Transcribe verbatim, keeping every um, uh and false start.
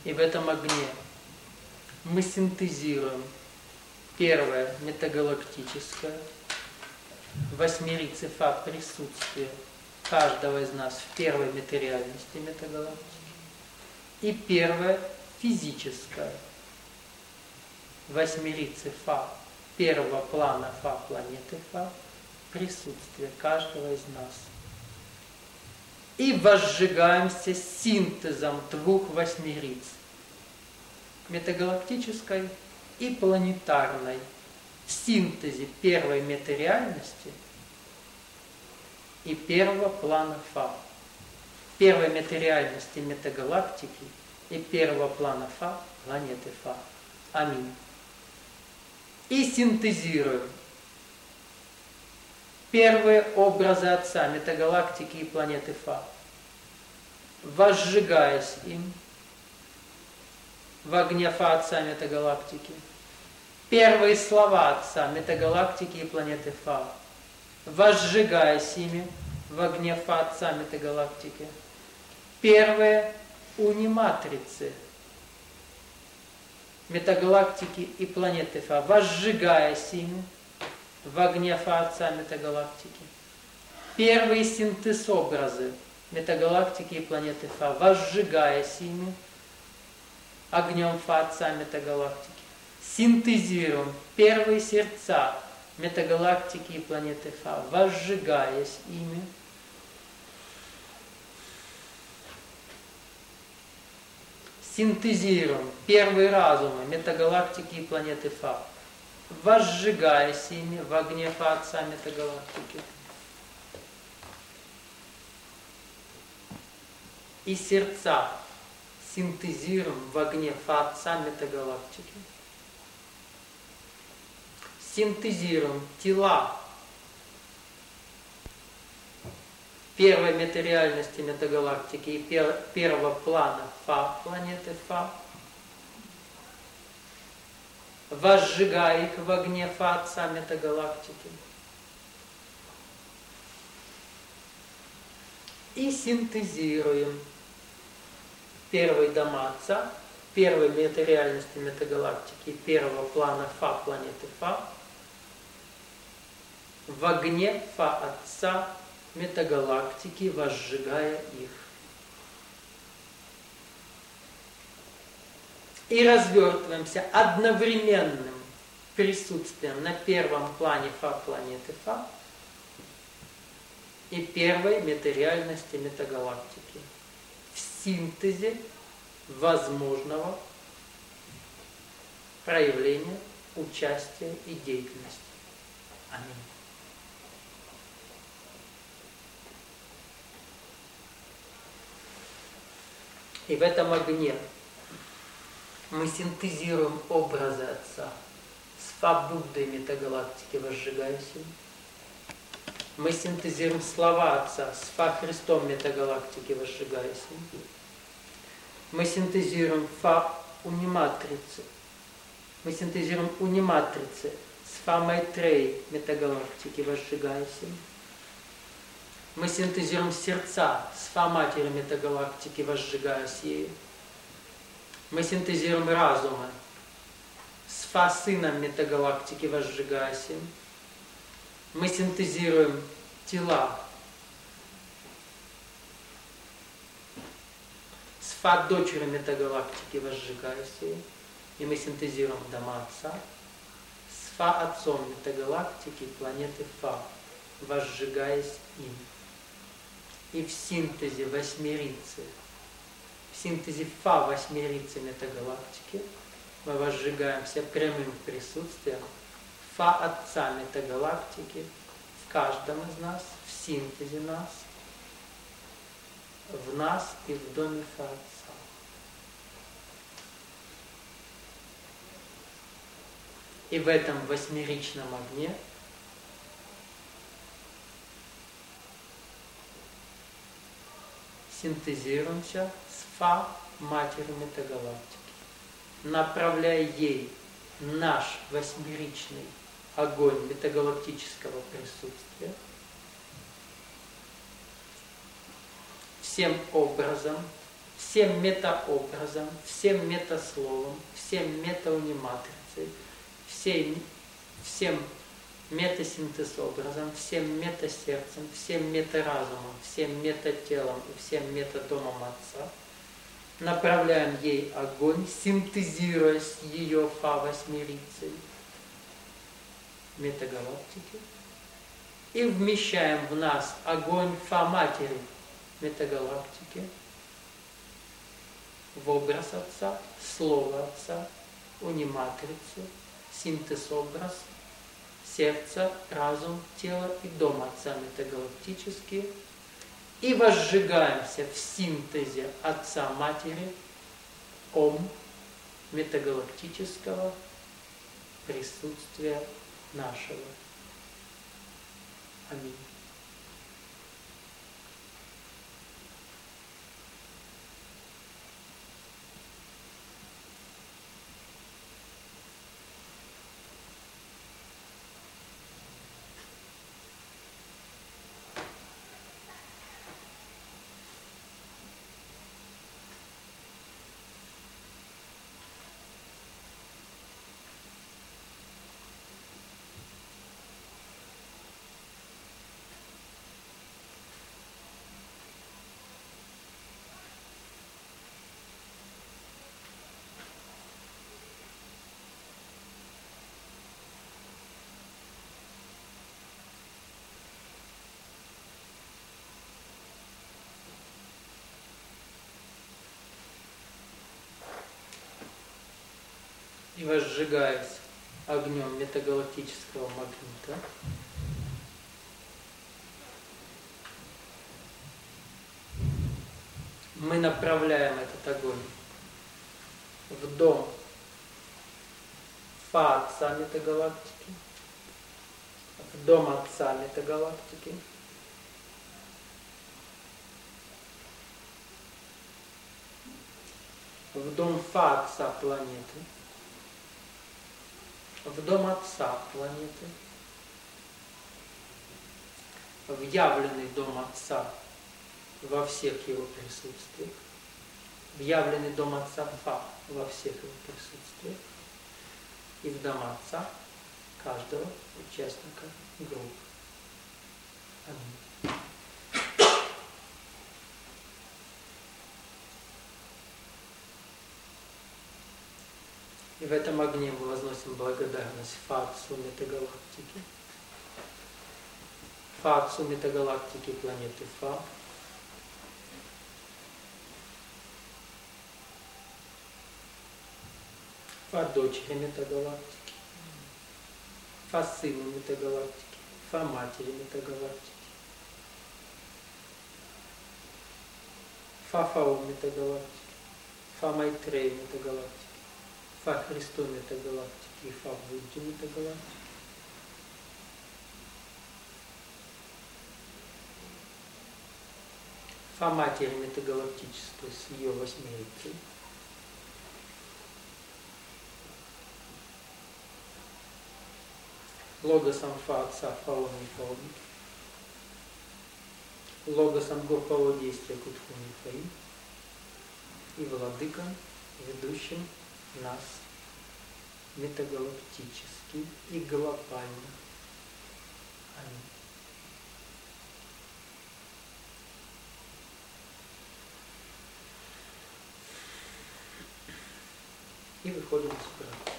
И в этом огне мы синтезируем первое метагалактическое, восьмерицы Фа присутствие каждого из нас в первой материальности метагалактики. И первое физическое, восьмерицы Фа первого плана Фа планеты Фа, присутствие каждого из нас. И возжигаемся синтезом двух восьмериц, метагалактической и планетарной, в синтезе первой метареальности и первого плана Фа, первой метареальности метагалактики и первого плана Фа планеты Фа. Аминь. И синтезируем первые образы Отца метагалактики и планеты Фа, возжигаясь им в огне Фа Отца метагалактики, первые слова Отца метагалактики и планеты Фа, возжигаясь ими в огне Фа Отца метагалактики, первые униматрицы метагалактики и планеты Фа, возжигаясь ими в огне Фа Отца метагалактики, первые синтез-образы метагалактики и планеты Фа, возжигаясь ими огнем Фа Отца метагалактики, синтезируем первые сердца метагалактики и планеты Фа, возжигаясь ими синтезируем первые разумы метагалактики и планеты Фа, возжигаясь ими в огне Фа Отца метагалактики. И сердца синтезируем в огне Фа Отца метагалактики. Синтезируем тела первой метареальности метагалактики и пер, первого плана Фа планеты Фа, возжигая их в огне Фа Отца метагалактики. И синтезируем первые дома Отца, первой метареальности метагалактики, первого плана Фа планеты Фа, в огне Фа Отца метагалактики, возжигая их. И развертываемся одновременным присутствием на первом плане Фа планеты Фа и первой метареальности метагалактики в синтезе возможного проявления, участия и деятельности. Аминь. И в этом огне мы синтезируем образы Отца с Фа-Буддой метагалактики, возжигаясь им. Мы синтезируем слова Отца с Фа-Христом метагалактики, возжигаясь им. Мы синтезируем Фа-Униматрицы. Мы синтезируем униматрицы с Фа-Майтреей метагалактики, возжигаясь им. Мы синтезируем сердца с Фа-Матерью метагалактики, возжигаясь ею. Мы синтезируем разумы с Фа-Сыном метагалактики, возжигаясь им. Мы синтезируем тела с Фа-Дочерью метагалактики, возжигаясь ею. И мы синтезируем дома Отца с Фа-Отцом метагалактики, планеты Фа, возжигаясь им. И в синтезе восьмерицы, в синтезе Фа восьмерицы метагалактики мы возжигаемся прямым присутствием Фа Отца метагалактики в каждом из нас, в синтезе нас, в нас и в доме Фа Отца. И в этом восьмеричном огне синтезируемся с Фа Матерью метагалактики, направляя ей наш восьмеричный огонь метагалактического присутствия, всем образом, всем метаобразом, всем метасловом, всем метауниматрицей, всем, всем метасинтез-образом, всем метасердцем, всем метаразумом, всем метателом и всем метадомом Отца. Направляем ей огонь, синтезируя с ее фа-восьмерицей метагалактики. И вмещаем в нас огонь фа-матери метагалактики в образ Отца, Слово Отца, униматрицу, синтез-образ, сердце, разум, тело и дом Отца метагалактические. И возжигаемся в синтезе Отца Матери, Ом, метагалактического присутствия нашего. Аминь. И возжигаясь огнем метагалактического магнита, мы направляем этот огонь в дом Фа Отца метагалактики, в дом Отца метагалактики, в дом Фа Отца планеты, в дом Отца планеты, в явленный дом Отца во всех его присутствиях, в явленный дом Отца Фа во всех его присутствиях и в дом Отца каждого участника группы. Аминь. И в этом огне мы возносим благодарность Фа Отцу метагалактики, Фа Отцу метагалактики планеты Фа, Фа дочери метагалактики, Фа сыну метагалактики, Фа матери метагалактики, Фа Фао метагалактики, Фа Майтрея метагалактики, Фа Христу метагалактики и Фа Будде метагалактики. Фа матери метагалактической с ее восьмерицей. Логосом Фа Отца Фаоми и Фаоми. Логосом группового действия Кутхуни Фаи. И владыком, ведущим нас метагалактически и глобально. Аминь. И выходим из брата.